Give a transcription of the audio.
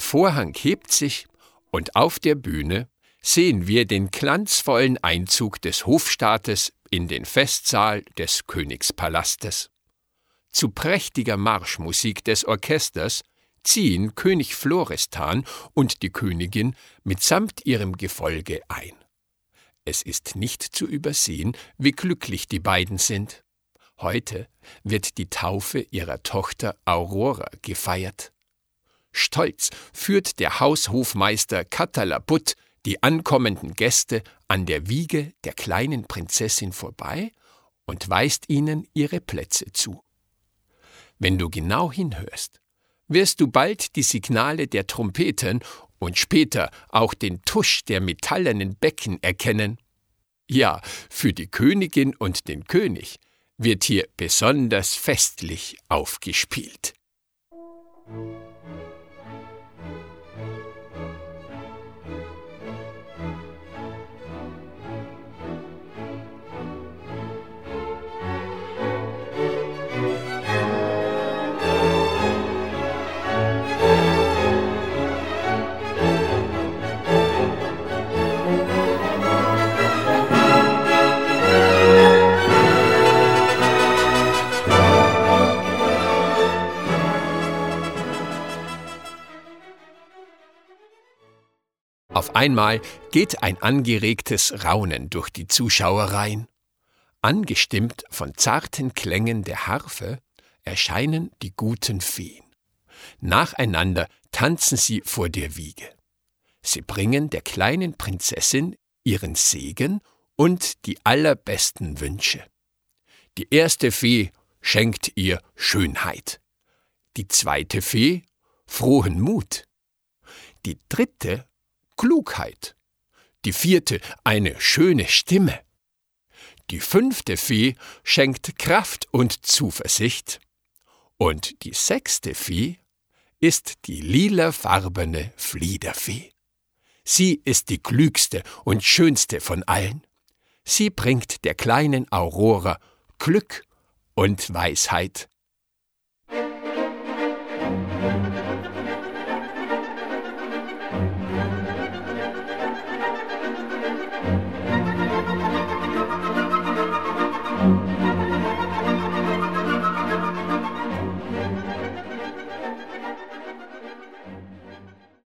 Vorhang hebt sich und auf der Bühne sehen wir den glanzvollen Einzug des Hofstaates in den Festsaal des Königspalastes. Zu prächtiger Marschmusik des Orchesters ziehen König Florestan und die Königin mitsamt ihrem Gefolge ein. Es ist nicht zu übersehen, wie glücklich die beiden sind. Heute wird die Taufe ihrer Tochter Aurora gefeiert. Stolz führt der Haushofmeister Katalaput die ankommenden Gäste an der Wiege der kleinen Prinzessin vorbei und weist ihnen ihre Plätze zu. Wenn du genau hinhörst, wirst du bald die Signale der Trompeten und später auch den Tusch der metallenen Becken erkennen. Ja, für die Königin und den König wird hier besonders festlich aufgespielt. Auf einmal geht ein angeregtes Raunen durch die Zuschauerreihen. Angestimmt von zarten Klängen der Harfe erscheinen die guten Feen. Nacheinander tanzen sie vor der Wiege. Sie bringen der kleinen Prinzessin ihren Segen und die allerbesten Wünsche. Die erste Fee schenkt ihr Schönheit, die zweite Fee frohen Mut, die dritte Klugheit, die vierte eine schöne Stimme, die fünfte Fee schenkt Kraft und Zuversicht und die sechste Fee ist die lilafarbene Fliederfee. Sie ist die klügste und schönste von allen. Sie bringt der kleinen Aurora Glück und Weisheit.